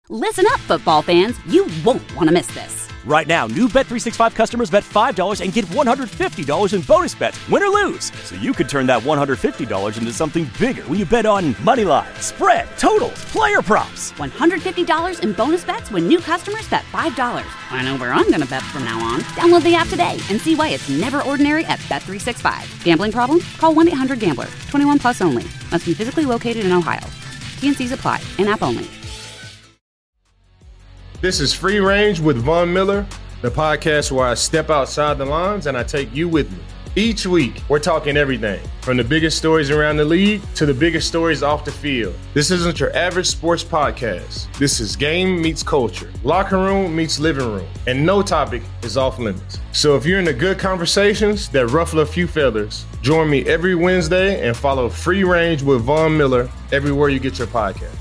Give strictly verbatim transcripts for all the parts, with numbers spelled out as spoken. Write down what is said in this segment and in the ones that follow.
Listen up, football fans. You won't want to miss this. Right now, new Bet three sixty-five customers bet five dollars and get one hundred fifty dollars in bonus bets, win or lose. So you could turn that one hundred fifty dollars into something bigger when you bet on money line, spread, totals, player props. one hundred fifty dollars in bonus bets when new customers bet five dollars. I know where I'm going to bet from now on. Download the app today and see why it's never ordinary at Bet three sixty-five. Gambling problem? Call one eight hundred gambler. twenty-one plus only. Must be physically located in Ohio. T N Cs apply. In-app only. This is Free Range with Von Miller, the podcast where I step outside the lines and I take you with me. Each week, we're talking everything from the biggest stories around the league to the biggest stories off the field. This isn't your average sports podcast. This is game meets culture, locker room meets living room, and no topic is off limits. So if you're into good conversations that ruffle a few feathers, join me every Wednesday and follow Free Range with Von Miller everywhere you get your podcast.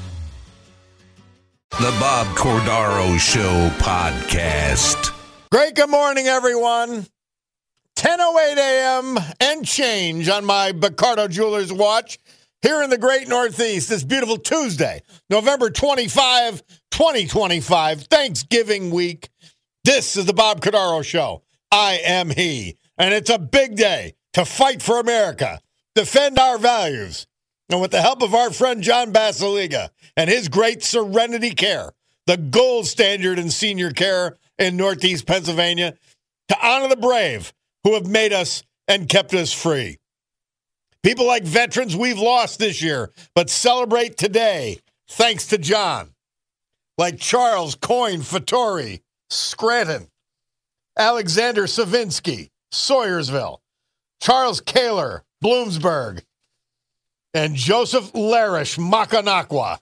The Bob Cordaro Show podcast. Great good morning, everyone. ten oh eight a.m. and change on my Bacardo Jewelers watch here in the great Northeast. This beautiful Tuesday, November twenty-fifth, twenty twenty-five, Thanksgiving week. This is the Bob Cordaro Show. I am he. And it's a big day to fight for America, defend our values. And with the help of our friend John Basiliga and his great Serenity Care, the gold standard in senior care in Northeast Pennsylvania, to honor the brave who have made us and kept us free. People like veterans we've lost this year, but celebrate today thanks to John. Like Charles Coyne Fattori, Scranton, Alexander Savinsky, Sayersville, Charles Kaler, Bloomsburg, and Joseph Larish, Macanaqua.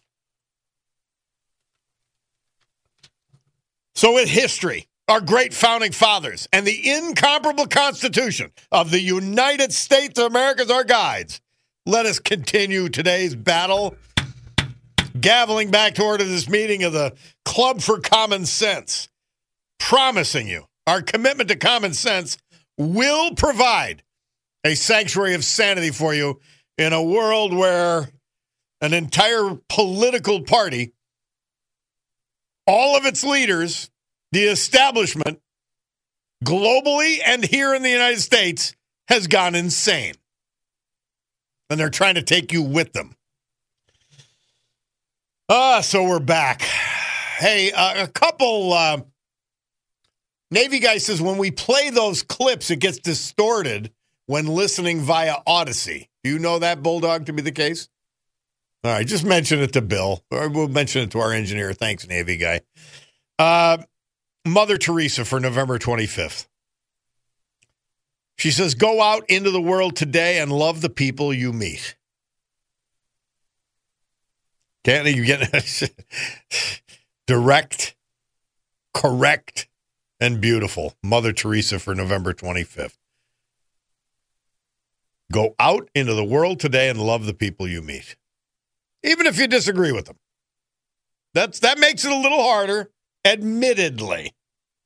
So with history, our great founding fathers, and the incomparable Constitution of the United States of America as our guides, let us continue today's battle, gaveling back to order this meeting of the Club for Common Sense, promising you our commitment to common sense will provide a sanctuary of sanity for you in a world where an entire political party, all of its leaders, the establishment, globally and here in the United States, has gone insane. And they're trying to take you with them. Ah, so we're back. Hey, uh, a couple, uh, Navy guy says when we play those clips, it gets distorted when listening via Odyssey. Do you know that, Bulldog, to be the case? All right, just mention it to Bill. Or we'll mention it to our engineer. Thanks, Navy guy. Uh, Mother Teresa for November twenty-fifth. She says, go out into the world today and love the people you meet. Can't you get direct, correct, and beautiful. Mother Teresa for November twenty-fifth. Go out into the world today and love the people you meet, even if you disagree with them. That's that makes it a little harder, admittedly.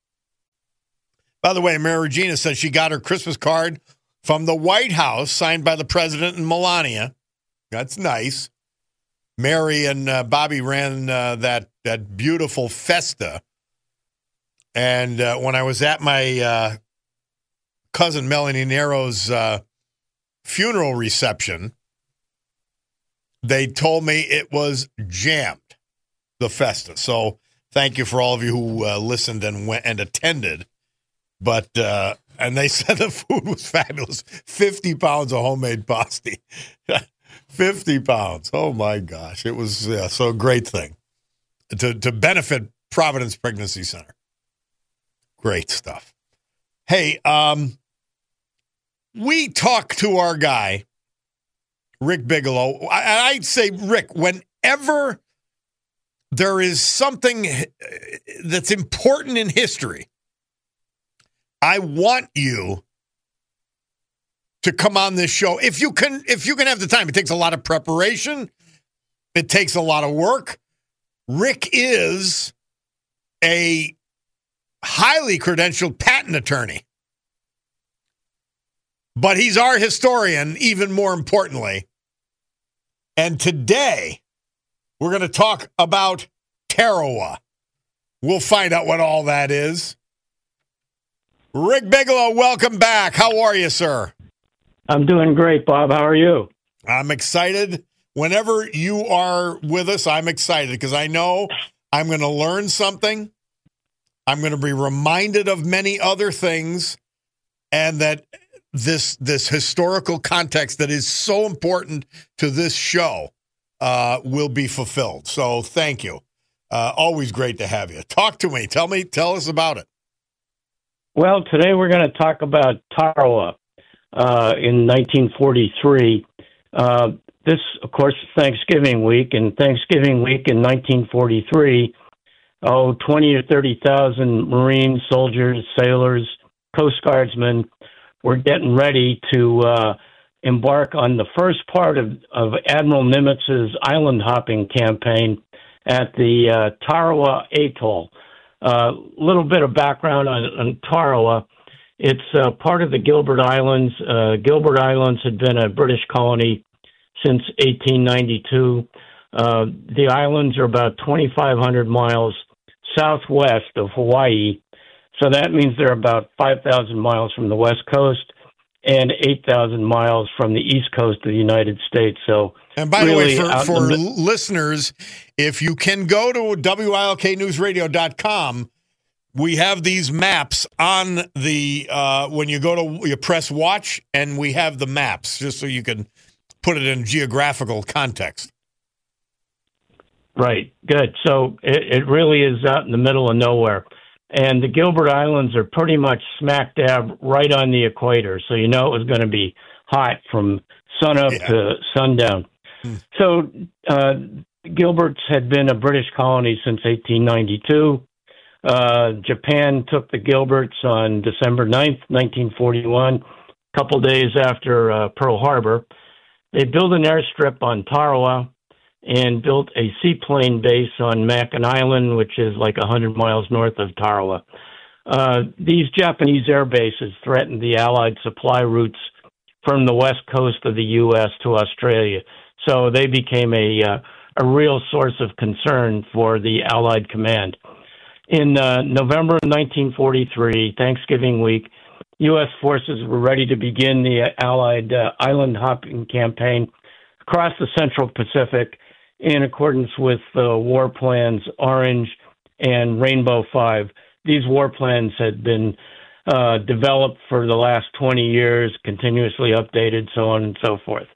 By the way, Mary Regina says she got her Christmas card from the White House, signed by the president and Melania. That's nice. Mary and uh, Bobby ran uh, that that beautiful festa, and uh, when I was at my uh, cousin Melanie Nero's uh, funeral reception, they told me it was jammed, the festa. So thank you for all of you who uh, listened and went and attended. But uh, and they said the food was fabulous. fifty pounds of homemade pasti. fifty pounds. Oh my gosh. It was yeah, so a great thing to, to benefit Providence Pregnancy Center. Great stuff. Hey, um, we talked to our guy, Rick Bigelow. I, I'd say, Rick, whenever there is something that's important in history, I want you to come on this show. If you can, if you can have the time, it takes a lot of preparation. It takes a lot of work. Rick is a highly credentialed patent attorney. But he's our historian, even more importantly. And today, we're going to talk about Tarawa. We'll find out what all that is. Rick Bigelow, welcome back. How are you, sir? I'm doing great, Bob. How are you? I'm excited. Whenever you are with us, I'm excited because I know I'm going to learn something. I'm going to be reminded of many other things, and that this this historical context that is so important to this show uh, will be fulfilled. So thank you. Uh, always great to have you. Talk to me. Tell me. Tell us about it. Well, today we're going to talk about Tarawa uh, in nineteen forty-three. Uh, this, of course, is Thanksgiving week, and Thanksgiving week in nineteen forty-three, oh, twenty or thirty thousand Marines, soldiers, sailors, Coast Guardsmen were getting ready to uh, embark on the first part of, of Admiral Nimitz's island hopping campaign at the uh, Tarawa Atoll. A uh, little bit of background on, on Tarawa. It's uh, part of the Gilbert Islands. Uh, Gilbert Islands had been a British colony since eighteen ninety-two. Uh, the islands are about twenty-five hundred miles southwest of Hawaii. So that means they're about five thousand miles from the west coast and eight thousand miles from the east coast of the United States. So, and by really the way, for, for the, listeners, if you can go to W I L K news radio dot com, we have these maps on the, uh, when you go to, you press watch, and we have the maps just so you can put it in geographical context. Right. Good. So it, it really is out in the middle of nowhere. And the Gilbert Islands are pretty much smack dab right on the equator. So you know it was going to be hot from sunup yeah. to sundown. Hmm. So uh, Gilbert's had been a British colony since eighteen ninety-two. Uh, Japan took the Gilberts on December ninth, nineteen forty-one, a couple days after uh, Pearl Harbor. They built an airstrip on Tarawa and built a seaplane base on Mackinac Island, which is like one hundred miles north of Tarawa. Uh, these Japanese air bases threatened the Allied supply routes from the west coast of the U S to Australia. So they became a, uh, a real source of concern for the Allied command. In uh, November nineteen forty-three, Thanksgiving week, U S forces were ready to begin the Allied uh, island hopping campaign across the Central Pacific in accordance with uh, War Plans Orange and Rainbow Five. These war plans had been uh, developed for the last twenty years, continuously updated, so on and so forth.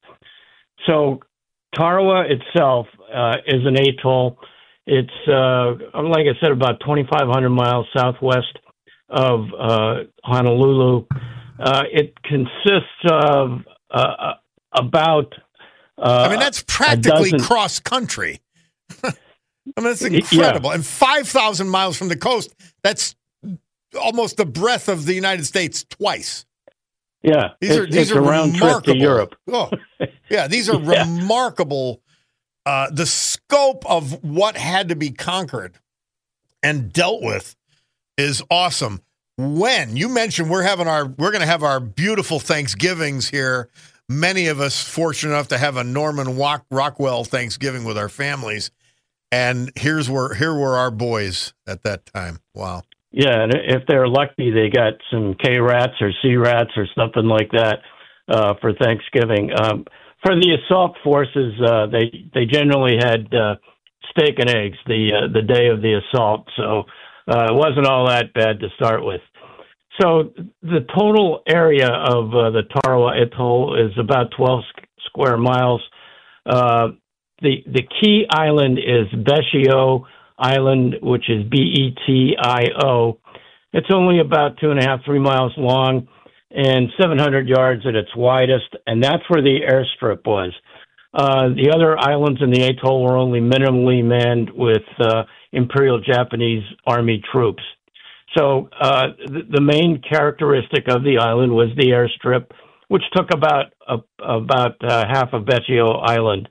So Tarawa itself uh, is an atoll. It's, uh, like I said, about twenty-five hundred miles southwest of uh, Honolulu. Uh, it consists of uh, about Uh, I mean, that's practically cross country. I mean, that's incredible. Yeah. And five thousand miles from the coast, that's almost the breadth of the United States twice. Yeah. These are, it's, these it's are a round remarkable. trip to Europe. Oh, yeah, these are yeah. remarkable. Uh, the scope of what had to be conquered and dealt with is awesome. When you mentioned we're having our, we're going to have our beautiful Thanksgivings here. Many of us fortunate enough to have a Norman Rock, Rockwell Thanksgiving with our families, and here's where here were our boys at that time. Wow. Yeah, and if they're lucky, they got some K rats or C rats or something like that uh, for Thanksgiving. Um, for the assault forces, uh, they they generally had uh, steak and eggs the uh, the day of the assault, so uh, it wasn't all that bad to start with. So the total area of uh, the Tarawa Atoll is about twelve square miles. Uh, the the key island is Betio Island, which is B E T I O. It's only about two and a half, three miles long and seven hundred yards at its widest, and that's where the airstrip was. Uh, the other islands in the atoll were only minimally manned with uh, Imperial Japanese Army troops. So uh, the, the main characteristic of the island was the airstrip, which took about uh, about uh, half of Betio Island.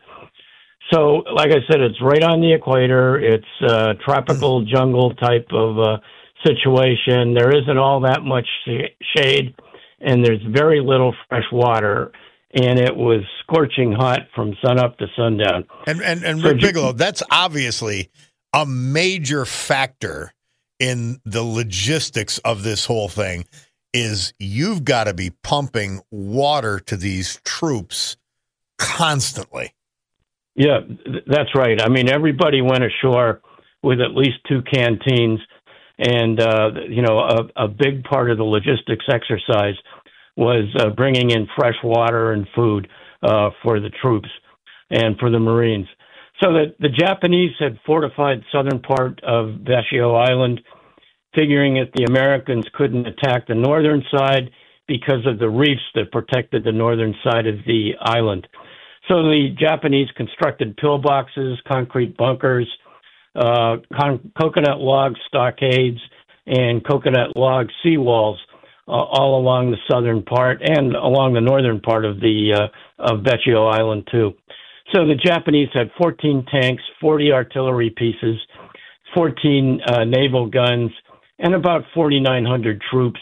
So, like I said, it's right on the equator. It's a tropical jungle type of uh, situation. There isn't all that much shade, and there's very little fresh water. And it was scorching hot from sunup to sundown. And and, and Rick Bigelow, that's obviously a major factor in the logistics of this whole thing is you've got to be pumping water to these troops constantly. Yeah, th- that's right. I mean, everybody went ashore with at least two canteens, and, uh, you know, a, a big part of the logistics exercise was uh, bringing in fresh water and food uh, for the troops and for the Marines. So that the Japanese had fortified southern part of Vecchio Island, figuring that the Americans couldn't attack the northern side because of the reefs that protected the northern side of the island. So the Japanese constructed pillboxes, concrete bunkers, uh, con- coconut log stockades, and coconut log seawalls uh, all along the southern part and along the northern part of the uh, of Vecchio Island too. So the Japanese had fourteen tanks, forty artillery pieces, fourteen uh, naval guns, and about forty-nine hundred troops,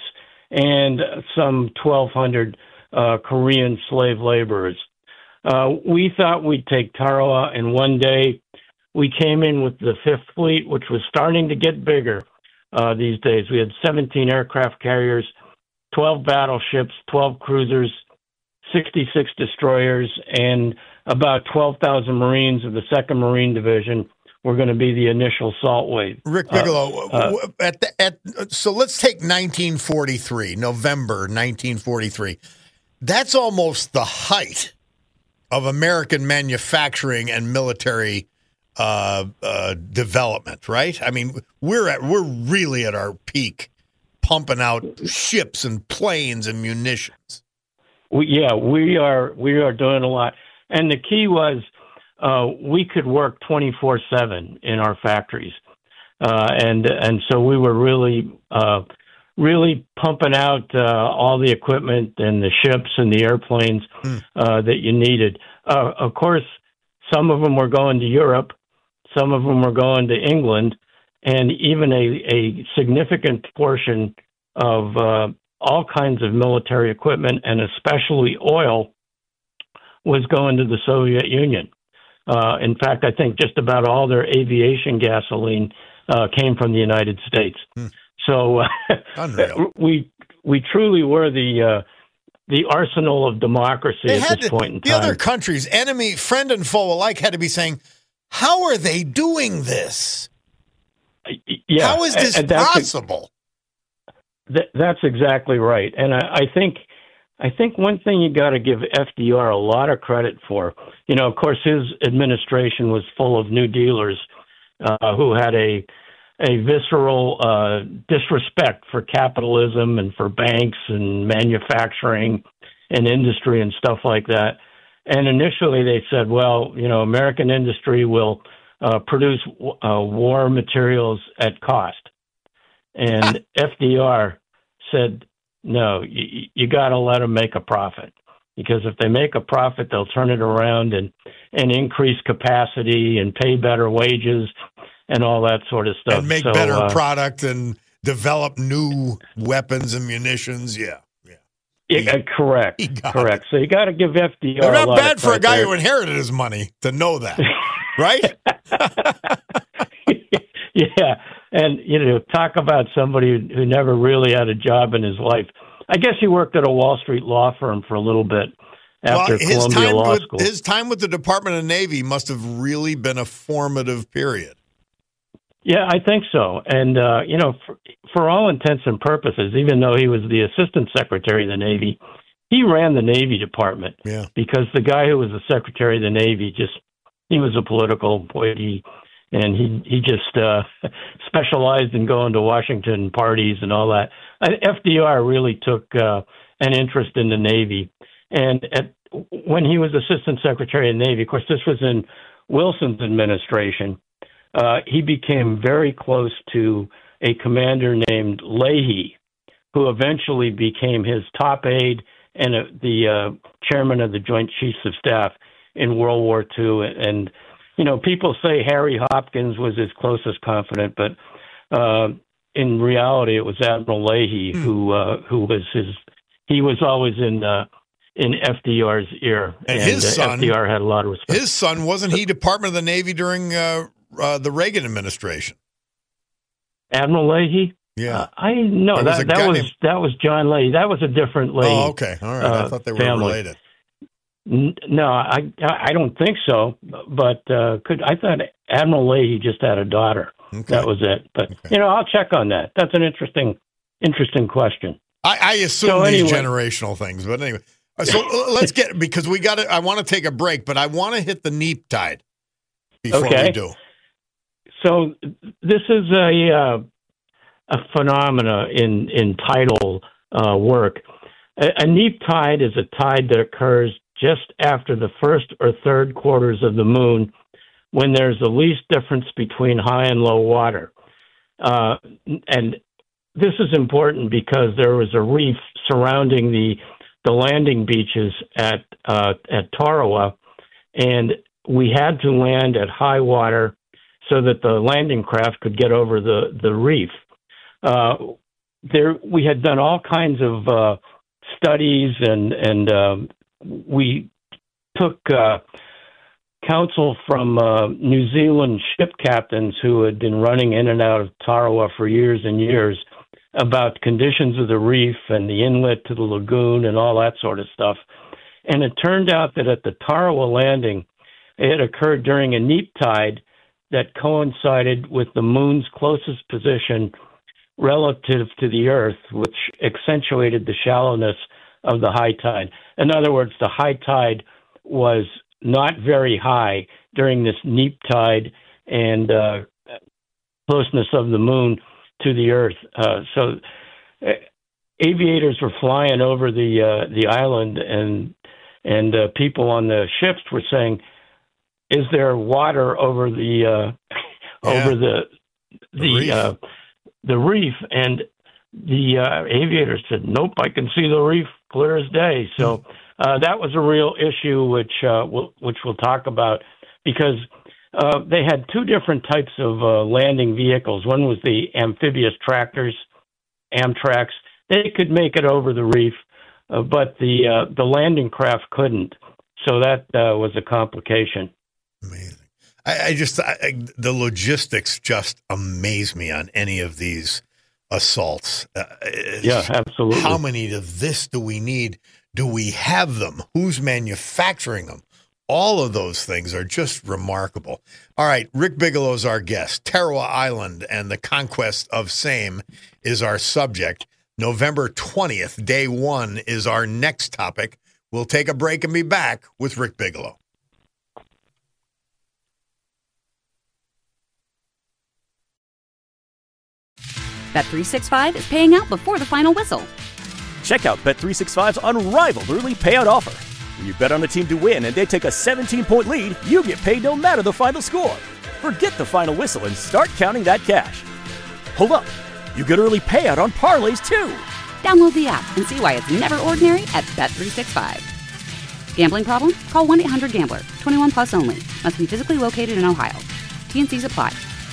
and some twelve hundred uh, Korean slave laborers. Uh, we thought we'd take Tarawa in one day. We came in with the Fifth Fleet, which was starting to get bigger uh, these days. We had seventeen aircraft carriers, twelve battleships, twelve cruisers, sixty-six destroyers, and about twelve thousand Marines of the second Marine Division were going to be the initial assault wave. Rick Bigelow, uh, uh, at the, at, so let's take nineteen forty-three, November nineteen forty-three. That's almost the height of American manufacturing and military uh, uh, development, right? I mean, we're at we're really at our peak, pumping out ships and planes and munitions. We, yeah, we are we are doing a lot, and the key was uh, we could work twenty-four seven in our factories, uh, and and so we were really uh, really pumping out uh, all the equipment and the ships and the airplanes mm. uh, that you needed. Uh, of course, some of them were going to Europe, some of them were going to England, and even a, a significant portion of uh, all kinds of military equipment, and especially oil, was going to the Soviet Union. Uh, in fact, I think just about all their aviation gasoline uh, came from the United States. Hmm. So uh, we we truly were the uh, the arsenal of democracy they at this to, point in the time. The other countries, enemy, friend, and foe alike, had to be saying, "How are they doing this? Yeah, how is this and, and possible?" Th- that's exactly right, and I, I think I think one thing you got to give F D R a lot of credit for. You know, of course, his administration was full of New Dealers uh, who had a a visceral uh, disrespect for capitalism and for banks and manufacturing and industry and stuff like that. And initially, they said, "Well, you know, American industry will uh, produce uh, war materials at cost." And F D R said, no, you, you got to let them make a profit, because if they make a profit, they'll turn it around and, and increase capacity and pay better wages and all that sort of stuff. And make so, better uh, product and develop new weapons and munitions. Yeah. yeah. yeah he, correct. Correct. It. So you got to give F D R They're a not lot bad of for a guy there. who inherited his money to know that, right? Yeah. And, you know, talk about somebody who never really had a job in his life. I guess he worked at a Wall Street law firm for a little bit after well, his Columbia time Law with, School. His time with the Department of Navy must have really been a formative period. Yeah, I think so. And, uh, you know, for, for all intents and purposes, even though he was the Assistant Secretary of the Navy, he ran the Navy Department. Yeah. Because the guy who was the Secretary of the Navy just, he was a political appointee. And he he just uh, specialized in going to Washington parties and all that. F D R really took uh, an interest in the Navy. And at, when he was Assistant Secretary of the Navy, of course, this was in Wilson's administration, uh, he became very close to a commander named Leahy, who eventually became his top aide and uh, the uh, chairman of the Joint Chiefs of Staff in World War Two. And you know, people say Harry Hopkins was his closest confidant, but uh, in reality, it was Admiral Leahy mm. who uh, who was his. He was always in uh, in F D R's ear, and, and his uh, son, F D R had a lot of respect. His son wasn't he Department of the Navy during uh, uh, the Reagan administration. Admiral Leahy? Yeah. Uh, I no, There was that a that guy was named- that was John Leahy. That was a different Leahy. Oh, okay. All right. I uh, thought they were family. related. N- No, I I don't think so. But uh, could I thought Admiral Leahy just had a daughter. Okay. That was it. But Okay. you know, I'll check on that. That's an interesting interesting question. I, I assume So these anyway- generational things, but anyway. Uh, So uh, let's get, because we got to, I want to take a break, but I want to hit the neap tide before Okay. we do. So this is a uh, a phenomena in in tidal uh, work. A, a neap tide is a tide that occurs just after the first or third quarters of the moon, when there's the least difference between high and low water. Uh, and this is important because there was a reef surrounding the the landing beaches at uh, at Tarawa, and we had to land at high water so that the landing craft could get over the the reef. Uh, there, we had done all kinds of uh, studies, and and um, we took uh, counsel from uh, New Zealand ship captains who had been running in and out of Tarawa for years and years about conditions of the reef and the inlet to the lagoon and all that sort of stuff. And it turned out that at the Tarawa landing, it occurred during a neap tide that coincided with the moon's closest position relative to the Earth, which accentuated the shallowness of the high tide. In other words, the high tide was not very high during this neap tide and uh, closeness of the moon to the Earth. Uh, so uh, aviators were flying over the uh, the island, and and uh, people on the ships were saying, "Is there water over the uh, Yeah. over the The the reef. uh, the reef?" And the uh, aviators said, "Nope, I can see the reef clear as day." So uh, that was a real issue, which uh, we'll, which we'll talk about, because uh, they had two different types of uh, landing vehicles. One was the amphibious tractors, Amtraks. They could make it over the reef, uh, but the uh, the landing craft couldn't. So that uh, was a complication. Amazing. I, I just, I, I, the logistics just amaze me on any of these assaults. Uh, it's- Yeah, absolutely. How many of this do we need? Do we have them? Who's manufacturing them? All of those things are just remarkable. All right, Rick Bigelow is our guest. Tarawa Island and the conquest of same is our subject. November twentieth, day one, is our next topic. We'll take a break and be back with Rick Bigelow. Bet three sixty-five is paying out before the final whistle. Check out Bet three sixty-five's unrivaled early payout offer. When you bet on a team to win and they take a seventeen-point lead, you get paid no matter the final score. Forget the final whistle and start counting that cash. Hold up. You get early payout on parlays, too. Download the app and see why it's never ordinary at Bet three sixty-five. Gambling problem? Call one eight hundred gambler. twenty-one plus only. Must be physically located in Ohio. T N Cs apply.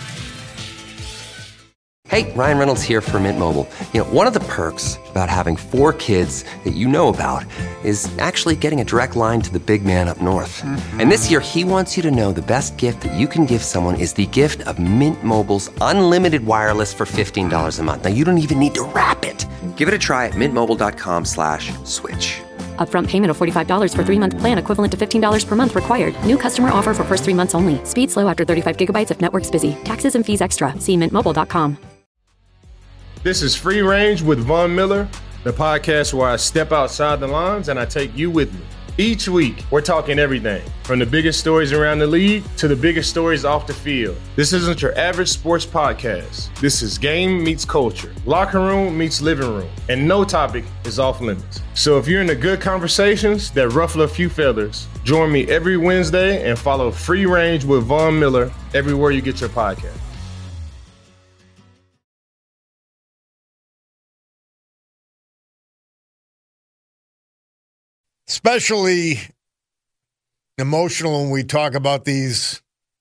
Hey, Ryan Reynolds here for Mint Mobile. You know, one of the perks about having four kids that you know about is actually getting a direct line to the big man up north. And this year, he wants you to know the best gift that you can give someone is the gift of Mint Mobile's unlimited wireless for fifteen dollars a month. Now, you don't even need to wrap it. Give it a try at mintmobile.com slash switch. Upfront payment of forty-five dollars for three-month plan equivalent to fifteen dollars per month required. New customer offer for first three months only. Speed slow after thirty-five gigabytes if network's busy. Taxes and fees extra. See mint mobile dot com. This is Free Range with Von Miller, the podcast where I step outside the lines and I take you with me. Each week, we're talking everything from the biggest stories around the league to the biggest stories off the field. This isn't your average sports podcast. This is game meets culture, locker room meets living room, and no topic is off limits. So if you're into good conversations that ruffle a few feathers, join me every Wednesday and follow Free Range with Von Miller everywhere you get your podcast. Especially emotional when we talk about these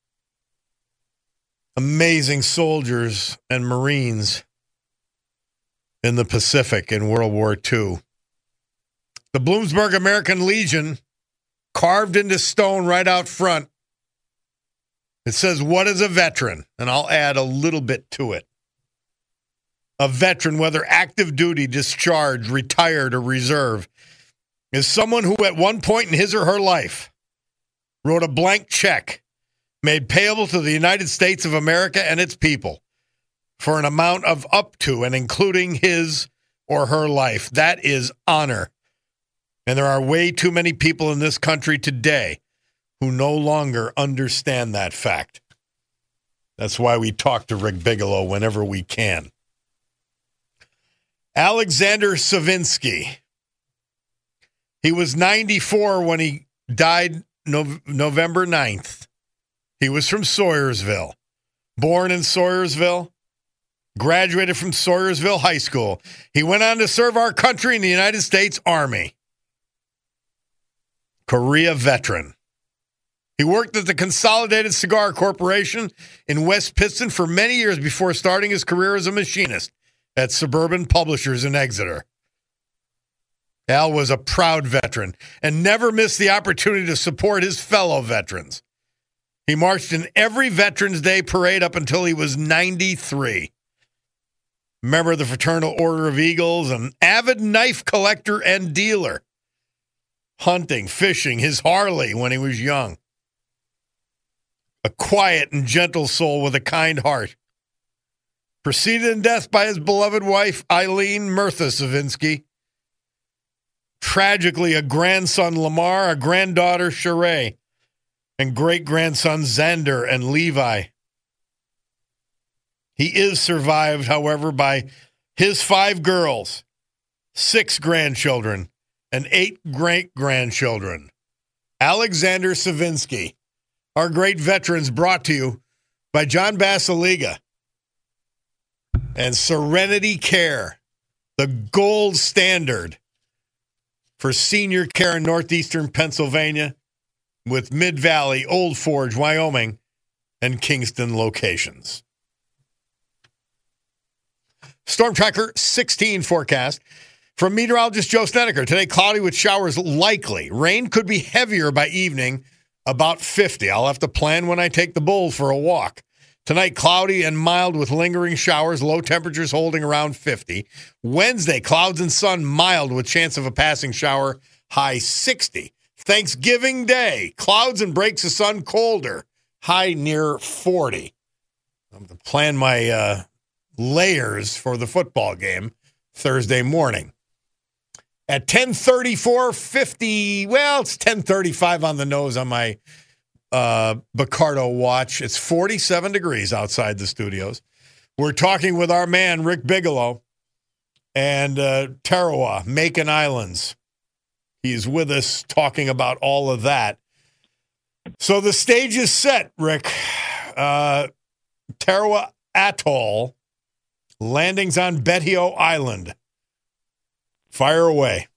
amazing soldiers and Marines in the Pacific in World War Two. The Bloomsburg American Legion, carved into stone right out front, It says, what is a veteran? And I'll add a little bit to it. A veteran, whether active duty, discharged, retired, or reserve, is someone who at one point in his or her life wrote a blank check made payable to the United States of America and its people for an amount of up to and including his or her life. That is honor. And there are way too many people in this country today who no longer understand that fact. That's why we talk to Rick Bigelow whenever we can. Alexander Savinsky. He was ninety-four when he died no- November ninth. He was from Sayersville. Born in Sayersville. Graduated from Sayersville High School. He went on to serve our country in the United States Army. Korea veteran. He worked at the Consolidated Cigar Corporation in West Pittston for many years before starting his career as a machinist at Suburban Publishers in Exeter. Al was a proud veteran and never missed the opportunity to support his fellow veterans. He marched in every Veterans Day parade up until he was ninety-three. Member of the Fraternal Order of Eagles, an avid knife collector and dealer. Hunting, fishing, his Harley when he was young. A quiet and gentle soul with a kind heart. Preceded in death by his beloved wife, Eileen Mirtha Savinsky. Tragically, a grandson, Lamar, a granddaughter, Sheree, and great-grandson, Xander and Levi. He is survived, however, by his five girls, six grandchildren, and eight great-grandchildren. Alexander Savinsky. Our great veterans, brought to you by John Basiliga and Serenity Care, the gold standard for senior care in northeastern Pennsylvania with Mid-Valley, Old Forge, Wyoming, and Kingston locations. Storm Tracker sixteen forecast from meteorologist Joe Snedeker. Today, cloudy with showers likely. Rain could be heavier by evening, about fifty. I'll have to plan when I take the bull for a walk. Tonight, cloudy and mild with lingering showers, low temperatures holding around fifty. Wednesday, clouds and sun, mild with chance of a passing shower, high sixty. Thanksgiving Day, clouds and breaks of sun, colder, high near forty. I'm going to plan my uh, layers for the football game Thursday morning. At ten thirty-four, fifty, well, it's ten thirty-five on the nose on my uh, Bacardo watch. It's forty-seven degrees outside the studios. We're talking with our man, Rick Bigelow, and uh, Tarawa, Macon Islands. He's with us talking about all of that. So the stage is set, Rick. Uh, Tarawa Atoll, landings on Betio Island. Fire away.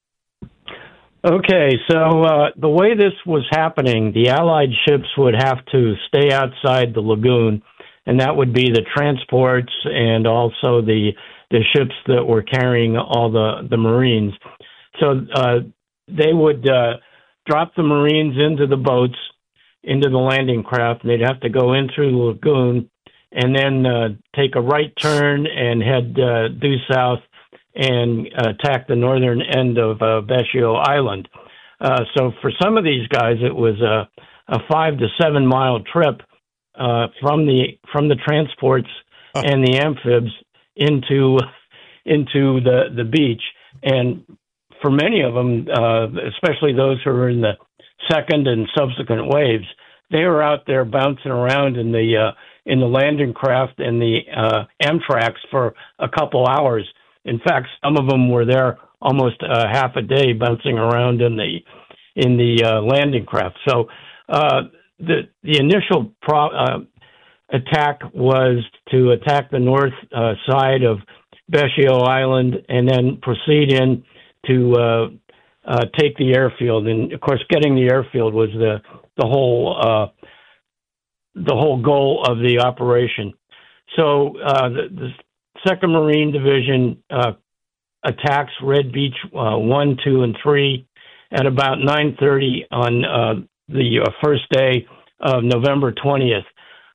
Okay, so uh, the way this was happening, the Allied ships would have to stay outside the lagoon, and that would be the transports and also the the ships that were carrying all the, the Marines. So uh, they would uh, drop the Marines into the boats, into the landing craft, and they'd have to go in through the lagoon and then uh, take a right turn and head uh, due south and uh, attack the northern end of uh, Betio Island. Uh, so for some of these guys, it was a, a five to seven mile trip uh, from the from the transports oh. and the amphibs into into the, the beach. And for many of them, uh, especially those who were in the second and subsequent waves, they were out there bouncing around in the uh, in the landing craft and the uh, Amtrak for a couple hours. In fact, some of them were there almost uh, half a day, bouncing around in the in the uh, landing craft. So uh, the the initial pro- uh, attack was to attack the north uh, side of Betio Island and then proceed in to uh, uh, take the airfield. And of course, getting the airfield was the the whole uh, the whole goal of the operation. So uh, the, the Second Marine Division uh, attacks Red Beach uh, one, two, and three at about nine thirty on uh, the uh, first day of November twentieth.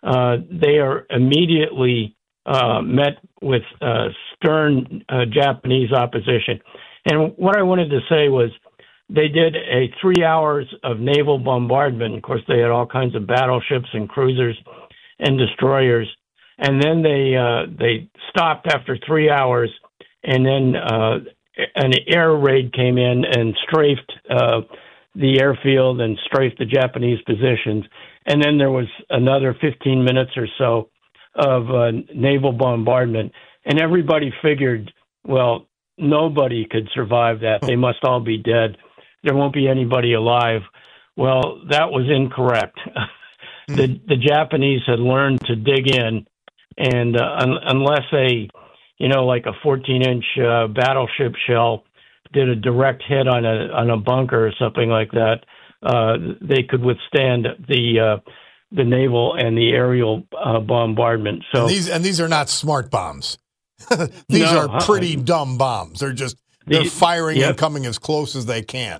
uh, they are immediately uh, met with uh, stern uh, Japanese opposition. And what I wanted to say was they did a three hours of naval bombardment. Of course, they had all kinds of battleships and cruisers and destroyers. And then they uh, they stopped after three hours, and then uh, an air raid came in and strafed uh, the airfield and strafed the Japanese positions. And then there was another fifteen minutes or so of uh, naval bombardment. And everybody figured, well, nobody could survive that. They must all be dead. There won't be anybody alive. Well, that was incorrect. the the Japanese had learned to dig in, and uh, un- unless a, you know, like a fourteen-inch uh, battleship shell did a direct hit on a on a bunker or something like that, uh, they could withstand the uh, the naval and the aerial uh, bombardment. So and these and these are not smart bombs. These no, are pretty uh, dumb bombs. They're just they're the, firing yep. and coming as close as they can.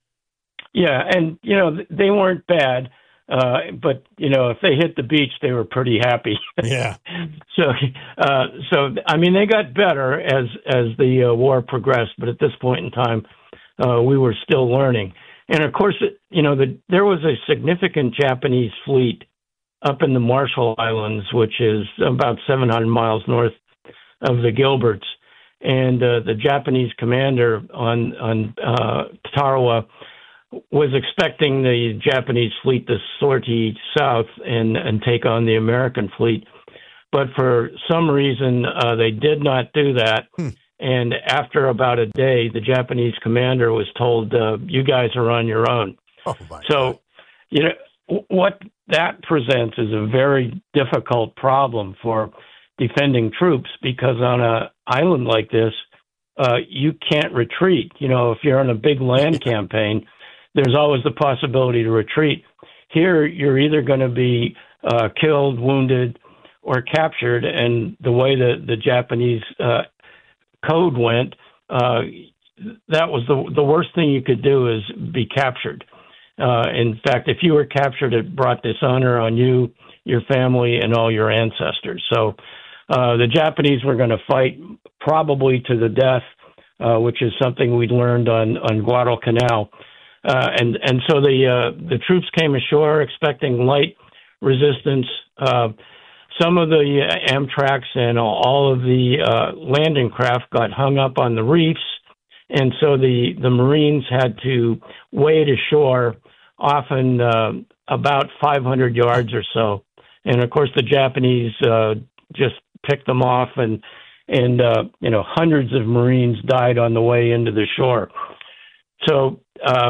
Yeah, and you know they weren't bad, uh, but you know if they hit the beach, they were pretty happy. Yeah. so, uh, so I mean, they got better as as the uh, war progressed, but at this point in time, uh, we were still learning. And of course, you know, the, there was a significant Japanese fleet up in the Marshall Islands, which is about seven hundred miles north of the Gilberts, and uh, the Japanese commander on on uh, Tarawa was expecting the Japanese fleet to sortie south and, and take on the American fleet. But for some reason, uh, they did not do that. Hmm. And after about a day, the Japanese commander was told, uh, you guys are on your own. Oh my so, God. you know, what that presents is a very difficult problem for defending troops, because on an island like this, uh, you can't retreat. You know, if you're on a big land campaign, there's always the possibility to retreat. Here, you're either going to be uh, killed, wounded, or captured. And the way that the Japanese uh, code went, uh, that was the the worst thing you could do is be captured. Uh, in fact, if you were captured, it brought dishonor on you, your family, and all your ancestors. So uh, the Japanese were going to fight probably to the death, uh, which is something we learned on, on Guadalcanal. Uh, and, and so the uh, the troops came ashore expecting light resistance. Uh, some of the Amtraks and all of the uh, landing craft got hung up on the reefs, and so the, the Marines had to wade ashore, often uh, about five hundred yards or so. And, of course, the Japanese uh, just picked them off, and, and uh, you know, hundreds of Marines died on the way into the shore. So uh,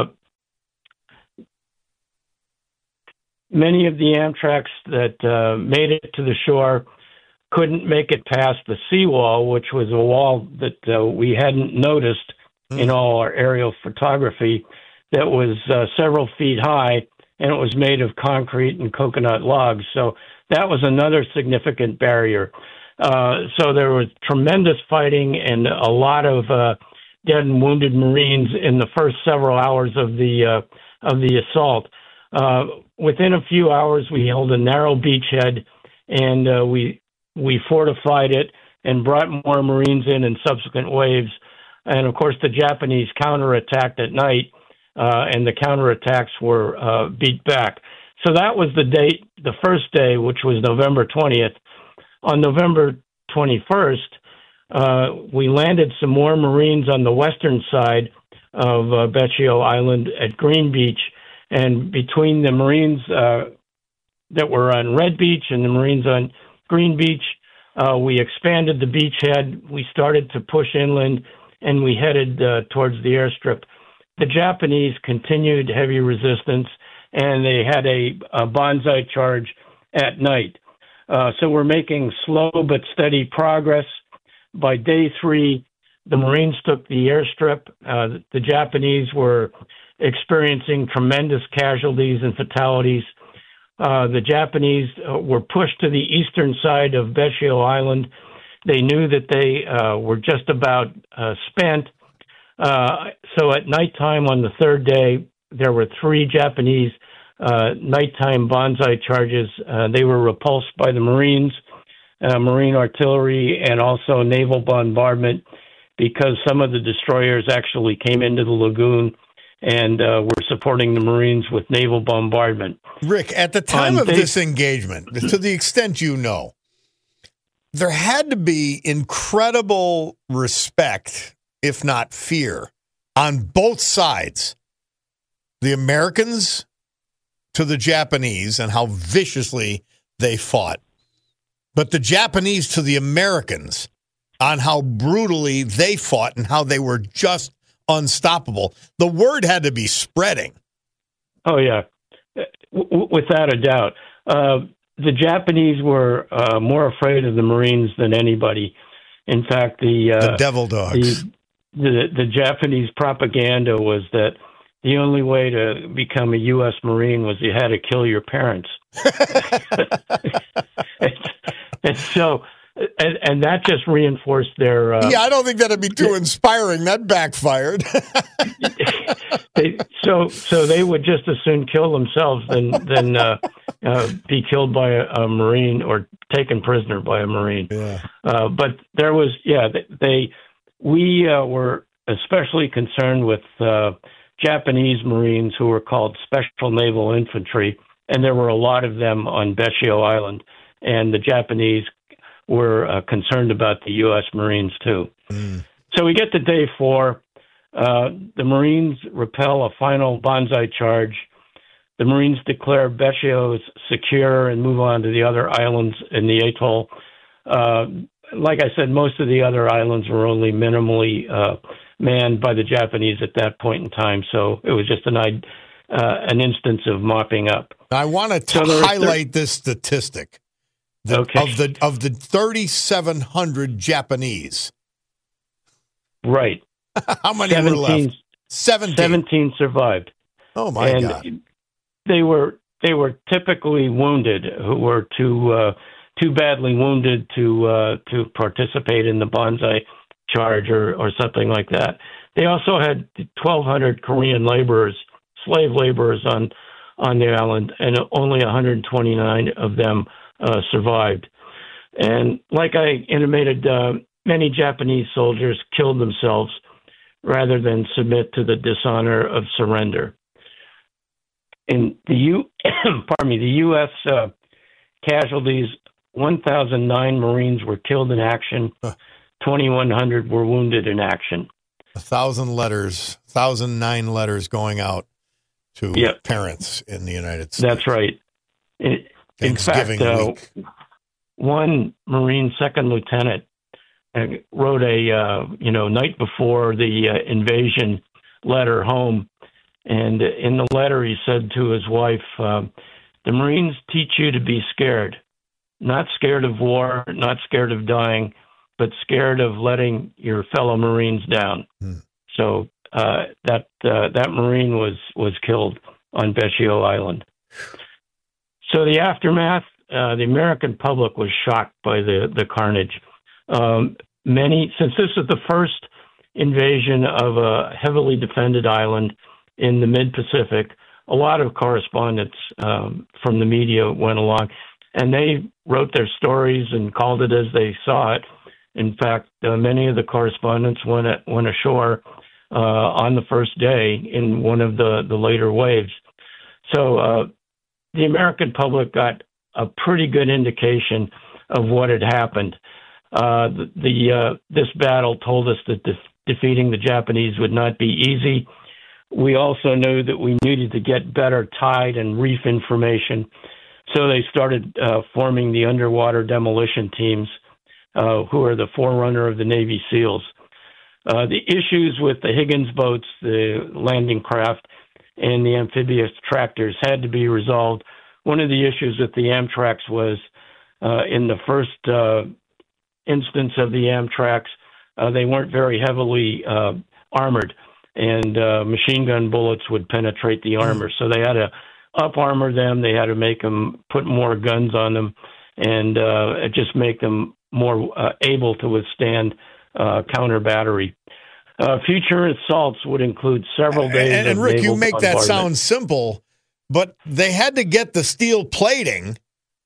many of the Amtraks that uh, made it to the shore couldn't make it past the seawall, which was a wall that uh, we hadn't noticed mm. in all our aerial photography, that was uh, several feet high, and it was made of concrete and coconut logs. So that was another significant barrier. Uh, so there was tremendous fighting and a lot of uh, dead and wounded Marines in the first several hours of the uh, of the assault. Uh, within a few hours, we held a narrow beachhead, and uh, we we fortified it and brought more Marines in in subsequent waves. And of course, the Japanese counterattacked at night, uh, and the counterattacks were uh, beat back. So that was the date, the first day, which was November twentieth. On November twenty-first, uh, we landed some more Marines on the western side of uh, Becchio Island at Green Beach. And between the Marines uh, that were on Red Beach and the Marines on Green Beach, uh, we expanded the beachhead. We started to push inland, and we headed uh, towards the airstrip. The Japanese continued heavy resistance, and they had a, a banzai charge at night. Uh, so we're making slow but steady progress. By day three, the Marines took the airstrip. Uh, the Japanese were experiencing tremendous casualties and fatalities. Uh, the Japanese uh, were pushed to the eastern side of Becchio Island. They knew that they uh, were just about uh, spent. Uh, so at nighttime on the third day, there were three Japanese uh, nighttime banzai charges. Uh, they were repulsed by the Marines, uh, Marine artillery, and also naval bombardment because some of the destroyers actually came into the lagoon and uh, were supporting the Marines with naval bombardment. Rick, at the time Um, of they- this engagement, to the extent you know, there had to be incredible respect, if not fear, on both sides. The Americans to the Japanese and how viciously they fought, but the Japanese to the Americans on how brutally they fought and how they were just unstoppable. The word had to be spreading. Oh, yeah, w- w- without a doubt. Uh, the Japanese were uh, more afraid of the Marines than anybody. In fact, the uh, The devil dogs. The, the, the Japanese propaganda was that the only way to become a U S Marine was you had to kill your parents. and, and so, and, and that just reinforced their. Uh, yeah, I don't think that'd be too inspiring. That backfired. they, so, so they would just as soon kill themselves than than uh, uh, be killed by a, a Marine or taken prisoner by a Marine. Yeah. Uh, but there was, yeah, they, they we uh, were especially concerned with uh, Japanese Marines who were called Special Naval Infantry, and there were a lot of them on Beshio Island, and the Japanese were uh, concerned about the U S Marines too. Mm. So we get to day four. Uh, the Marines repel a final banzai charge. The Marines declare Beshio is secure and move on to the other islands in the atoll. Uh, like I said, most of the other islands were only minimally uh, manned by the Japanese at that point in time, so it was just an uh, an instance of mopping up. I want to So there were highlight this statistic. The, Okay. Of the of the thirty-seven hundred Japanese, Right. how many were left? Seventeen. seventeen survived. Oh my and God! They were they were typically wounded, who were too uh, too badly wounded to uh, to participate in the banzai charge or, or something like that. They also had twelve hundred Korean laborers, slave laborers on on the island, and only one hundred twenty-nine of them uh, survived. And like I intimated, uh, many Japanese soldiers killed themselves rather than submit to the dishonor of surrender. In the U, pardon me, the U S uh, casualties, one thousand nine Marines were killed in action, twenty-one hundred were wounded in action. A thousand letters, thousand nine letters going out to Yep. parents in the United States. That's right. In, in fact, Thanksgiving uh, week. one Marine second lieutenant uh, wrote a uh, you know night before the uh, invasion letter home, and in the letter he said to his wife, uh, "The Marines teach you to be scared, not scared of war, not scared of dying, but scared of letting your fellow Marines down." Hmm. So uh, that uh, that Marine was was killed on Beshio Island. So the aftermath, uh, the American public was shocked by the, the carnage. Um, many, since this is the first invasion of a heavily defended island in the mid-Pacific, a lot of correspondents um, from the media went along, and they wrote their stories and called it as they saw it. In fact, uh, many of the correspondents went, at, went ashore uh, on the first day in one of the, the later waves. So uh, the American public got a pretty good indication of what had happened. Uh, the the uh, this battle told us that de- defeating the Japanese would not be easy. We also knew that we needed to get better tide and reef information, so they started uh, forming the underwater demolition teams, uh, who are the forerunner of the Navy SEALs. Uh, the issues with the Higgins boats, the landing craft, and the amphibious tractors had to be resolved. One of the issues with the Amtraks was uh, in the first uh, instance of the Amtraks, uh, they weren't very heavily uh, armored, and uh, machine gun bullets would penetrate the armor. So they had to up-armor them. They had to make them put more guns on them and uh, just make them more uh, able to withstand uh, counter-battery. Uh, future assaults would include several days And, and of Rick, naval you make that bombardment. sound simple, but they had to get the steel plating,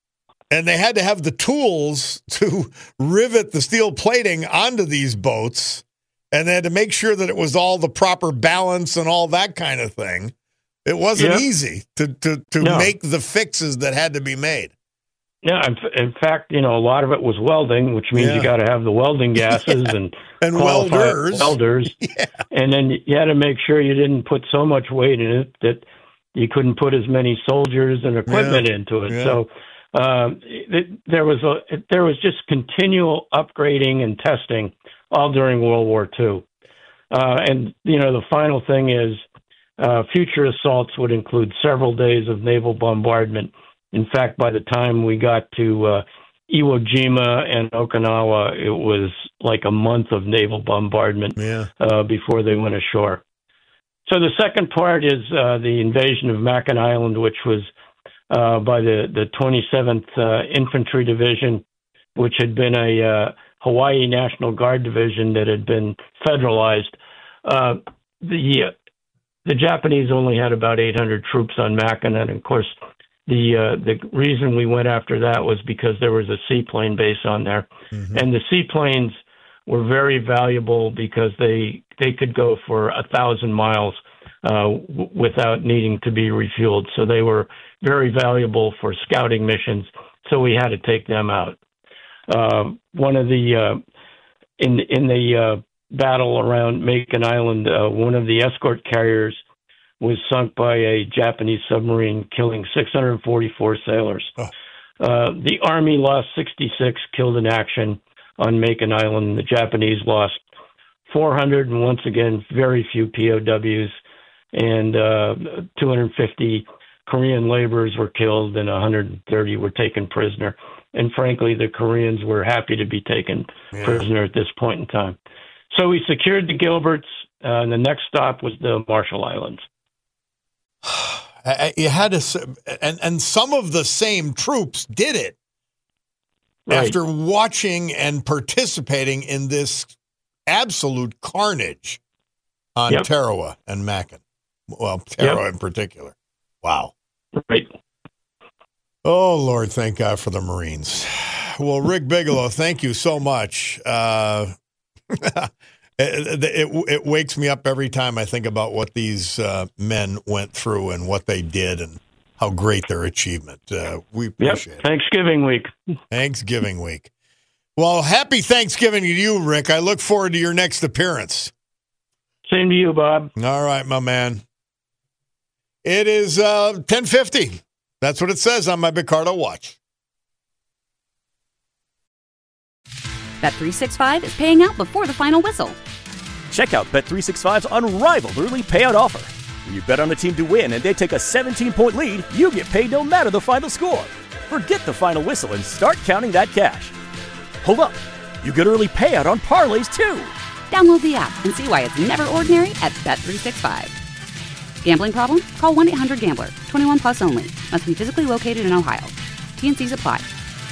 and they had to have the tools to rivet the steel plating onto these boats, and they had to make sure that it was all the proper balance and all that kind of thing. It wasn't Yep. easy to, to, to No. make the fixes that had to be made. Yeah, in, in fact, you know, a lot of it was welding, which means Yeah. you got to have the welding gases Yeah. and, And qualified welders. welders. Yeah. And then you had to make sure you didn't put so much weight in it that you couldn't put as many soldiers and equipment Yeah. into it. Yeah. So um, it, there was a there was just continual upgrading and testing all during World War Two. Uh, and you know, the final thing is uh, future assaults would include several days of naval bombardment. In fact, by the time we got to uh, Iwo Jima and Okinawa, it was like a month of naval bombardment Yeah. uh, before they went ashore. So the second part is uh, the invasion of Mackinac Island, which was uh, by the, the twenty-seventh uh, Infantry Division, which had been a uh, Hawaii National Guard division that had been federalized. Uh, the uh, the Japanese only had about eight hundred troops on Mackinac, and of course, the uh, the reason we went after that was because there was a seaplane base on there, Mm-hmm. and the seaplanes were very valuable because they they could go for a thousand miles uh, w- without needing to be refueled. So they were very valuable for scouting missions. So we had to take them out. Uh, one of the uh, in in the uh, battle around Makin Island, uh, one of the escort carriers was sunk by a Japanese submarine, killing six hundred forty-four sailors. Oh. Uh, the Army lost sixty-six killed in action on Makin Island. The Japanese lost four hundred, and once again, very few P O Ws, and uh, two hundred fifty Korean laborers were killed, and one hundred thirty were taken prisoner. And frankly, the Koreans were happy to be taken Yeah. prisoner at this point in time. So we secured the Gilberts, uh, and the next stop was the Marshall Islands. I- You had to, s- and and some of the same troops did it Right. after watching and participating in this absolute carnage on Yep. Tarawa and Mackin. Well, Tarawa in particular. Wow. Right. Oh, Lord, thank God for the Marines. Well, Rick Bigelow, thank you so much. Uh, it, it, it wakes me up every time I think about what these uh, men went through and what they did and how great their achievement. Uh, we Yep. appreciate it. Thanksgiving week. Thanksgiving week. Well, happy Thanksgiving to you, Rick. I look forward to your next appearance. Same to you, Bob. All right, my man. It is uh, ten fifty. That's what it says on my Picardo watch. Bet three sixty-five is paying out before the final whistle. Check out Bet three sixty-five's unrivaled early payout offer. When you bet on a team to win and they take a seventeen-point lead, you get paid no matter the final score. Forget the final whistle and start counting that cash. Hold up. You get early payout on parlays, too. Download the app and see why it's never ordinary at Bet three sixty-five. Gambling problem? Call one eight hundred gambler. twenty-one plus only. Must be physically located in Ohio. T N Cs apply.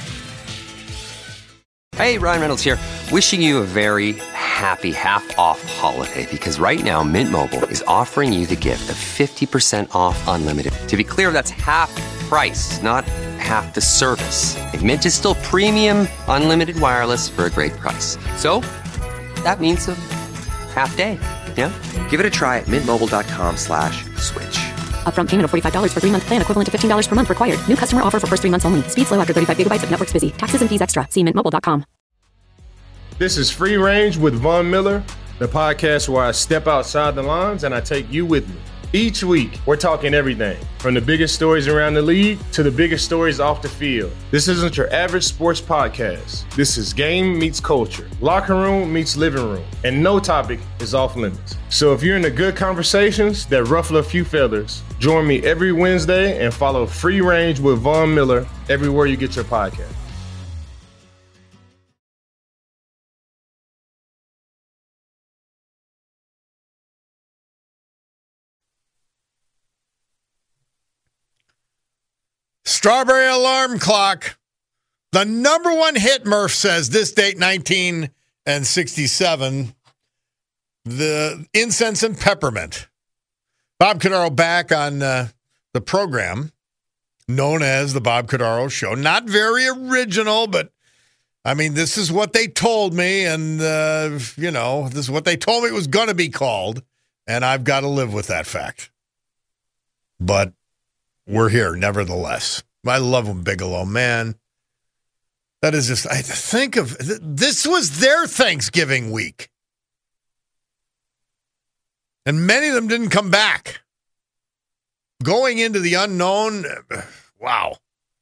Hey, Ryan Reynolds here. Wishing you a very happy half-off holiday because right now Mint Mobile is offering you the gift of fifty percent off unlimited. To be clear, that's half price, not half the service. And Mint is still premium unlimited wireless for a great price. So that means a half day. Yeah? Give it a try at mintmobile.com slash switch. Upfront payment of forty-five dollars for three-month plan equivalent to fifteen dollars per month required. New customer offer for first three months only. Speed slow after thirty-five gigabytes if network's busy. Taxes and fees extra. See mint mobile dot com. This is Free Range with Von Miller, the podcast where I step outside the lines and I take you with me. Each week, we're talking everything from the biggest stories around the league to the biggest stories off the field. This isn't your average sports podcast. This is game meets culture, locker room meets living room, and no topic is off limits. So if you're into good conversations that ruffle a few feathers, join me every Wednesday and follow Free Range with Von Miller everywhere you get your podcast. Strawberry Alarm Clock. The number one hit, Murph says, this date, nineteen sixty-seven. The Incense and Peppermint. Bob Cannaro back on uh, the program known as the Bob Cordaro Show. Not very original, but I mean, this is what they told me, and, uh, you know, this is what they told me it was going to be called, and I've got to live with that fact. But we're here, nevertheless. I love them, Bigelow, man. That is just, I think of, this was their Thanksgiving week. And many of them didn't come back. Going into the unknown, wow.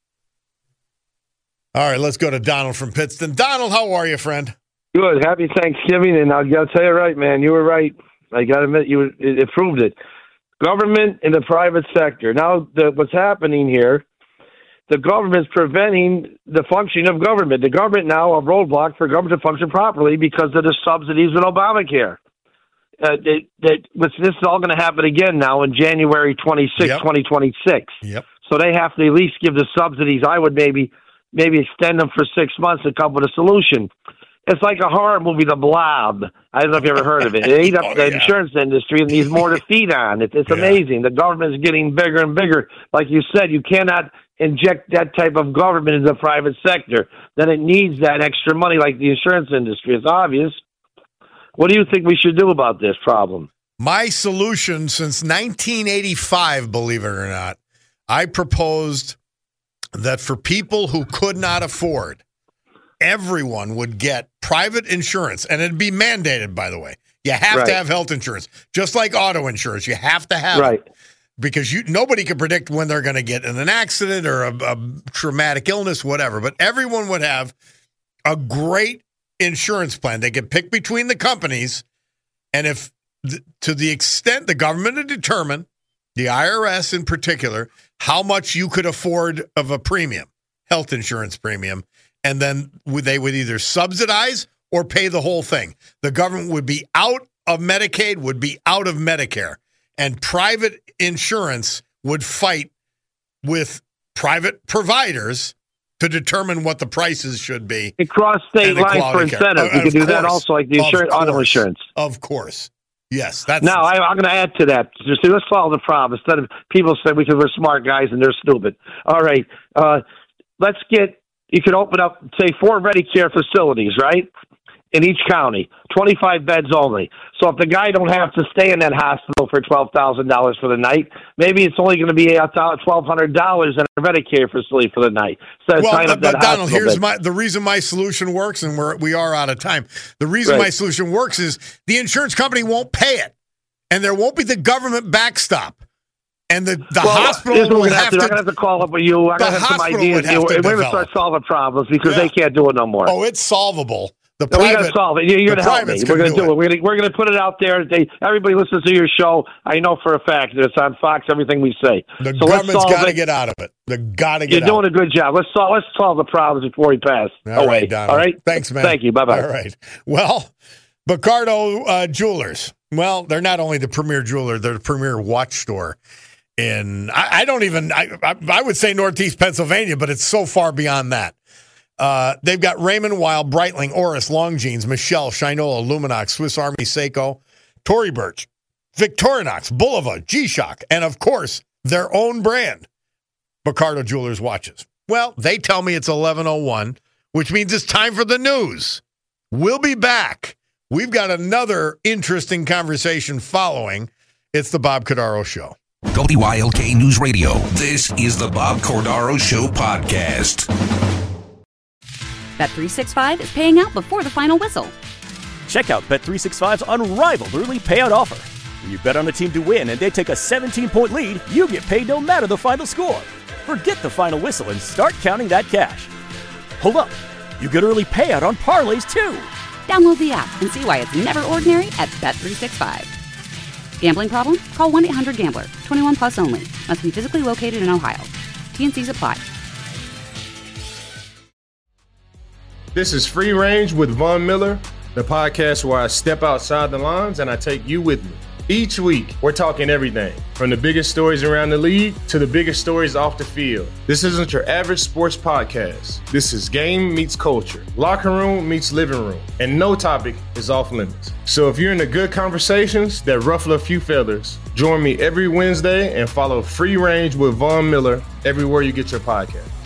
All right, let's go to Donald from Pittston. Donald, how are you, friend? Good. Happy Thanksgiving, and I got to tell you right, man, you were right. I got to admit, you it, it proved it. Government in the private sector. Now, the, what's happening here, the government's preventing the functioning of government. The government now a roadblock for government to function properly because of the subsidies with Obamacare. Uh, it, it, this is all going to happen again now in January twenty-sixth, yep. twenty twenty-six. Yep. So they have to at least give the subsidies. I would maybe maybe extend them for six months and come with a solution. It's like a horror movie, The Blob. I don't know if you ever heard of it. It ate up oh, the yeah. insurance industry and needs more to feed on. It, it's yeah. amazing. The government is getting bigger and bigger. Like you said, you cannot inject that type of government into the private sector. Then it needs that extra money like the insurance industry. It's obvious. What do you think we should do about this problem? My solution since nineteen eighty-five, believe it or not, I proposed that for people who could not afford, everyone would get private insurance, and it'd be mandated, by the way. You have right. to have health insurance, just like auto insurance. You have to have right. it because you nobody can predict when they're going to get in an accident or a, a traumatic illness, whatever. But everyone would have a great insurance plan. They could pick between the companies, and if th- to the extent the government would determine, the I R S in particular, how much you could afford of a premium, health insurance premium, and then would they would either subsidize or pay the whole thing. The government would be out of Medicaid, would be out of Medicare, and private insurance would fight with private providers to determine what the prices should be. It cross state lines for incentives. Uh, you can do course, that also, like the insurance, auto insurance. Of course. Yes. That's now, I, I'm going to add to that. Just let's solve the problem. Instead of people say because we're smart guys and they're stupid. All right. Uh, let's get, you could open up, say, four Medicare facilities, right? In each county, twenty-five beds only. So if the guy don't have to stay in that hospital for twelve thousand dollars for the night, maybe it's only going to be twelve hundred dollars in a Medicare facility for the night. So well, sign up but that Donald, here's bed. my the reason my solution works, and we're we are out of time. The reason right. my solution works is the insurance company won't pay it, and there won't be the government backstop. And the, the well, hospital will have, have to, to. I'm going to have to call up with you. I'm going to have some ideas. We're going to start solving problems because yeah. they can't do it no more. Oh, it's solvable. The no, private, we got to solve it. You're going to help me. We're going to do it. it. We're going to we're going to put it out there. They, everybody listens to your show. I know for a fact that it's on Fox. Everything we say. The so government's got to get out of it. They got to get. You're out. doing a good job. Let's solve. Let's solve the problems before we pass All away. Right, All right. Thanks, man. Thank you. Bye bye. All right. Well, Bacardo uh, Jewelers. Well, they're not only the premier jeweler; they're the premier watch store. In I, I don't even I, I I would say Northeast Pennsylvania, but it's so far beyond that. Uh, they've got Raymond Weil, Breitling, Oris, Longines, Michelle, Shinola, Luminox, Swiss Army Seiko, Tory Burch, Victorinox, Bulova, G-Shock, and of course, their own brand, Bacardo Jewelers watches. Well, they tell me it's eleven oh one, which means it's time for the news. We'll be back. We've got another interesting conversation following. It's the Bob Cordaro Show. W Y L K News Radio. This is the Bob Cordaro Show podcast. Bet three sixty-five is paying out before the final whistle. Check out Bet three sixty-five's unrivaled early payout offer. When you bet on a team to win and they take a seventeen-point lead, you get paid no matter the final score. Forget the final whistle and start counting that cash. Hold up. You get early payout on parlays, too. Download the app and see why it's never ordinary at Bet three sixty-five. Gambling problem? Call one eight hundred gambler. twenty-one plus only. Must be physically located in Ohio. T N Cs apply. This is Free Range with Von Miller, the podcast where I step outside the lines and I take you with me. Each week, we're talking everything from the biggest stories around the league to the biggest stories off the field. This isn't your average sports podcast. This is game meets culture, locker room meets living room, and no topic is off limits. So if you're into good conversations that ruffle a few feathers, join me every Wednesday and follow Free Range with Von Miller everywhere you get your podcast.